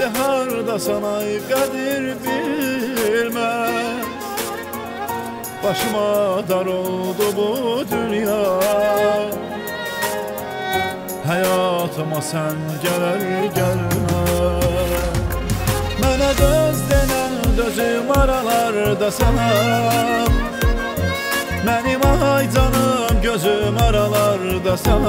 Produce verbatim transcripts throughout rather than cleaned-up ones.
hardasan ay qədir bilməz. Başıma dar oldu bu dünya, həyatıma sən gələr gəlməz. Mənə döz denən dözüm aralardasan, mənim ay canım gözüm aralardasan.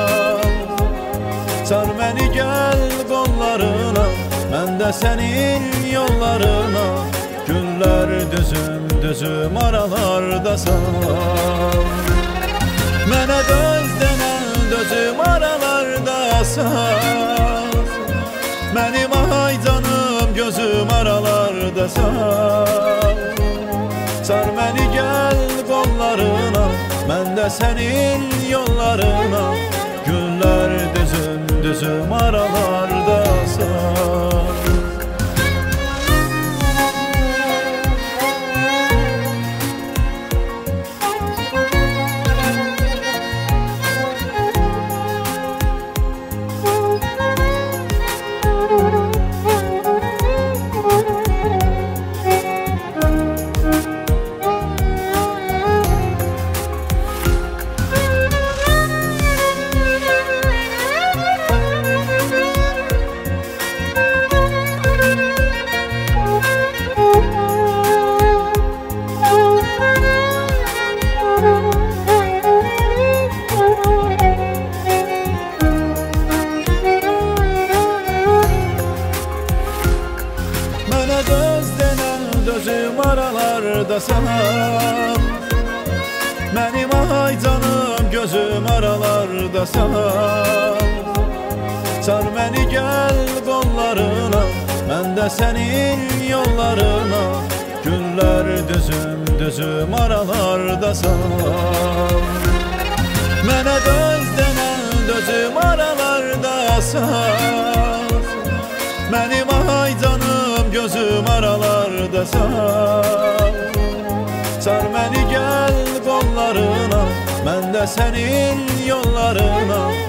Sar məni gəl qollarına, mən də sənin yollarına. Günlər düzüm düzüm aralardasan. Mənə döz denən dözüm aralardasan, mənim ay canım gözüm aralardasan. Sar məni gəl qollarına, mən də sənin yollarına. Günlər düzüm düzüm aralardasan. Dözüm aralardasan, mənim ay canım gözüm aralardasan. Sar məni gəl qollarına, mən də sənin yollarına. Günlər düzüm düzüm aralardasan. Mənə döz denən dözüm aralardasan, mənim ay canım gözüm aralardasan. Sar məni gəl qollarına, mən də sənin yollarına.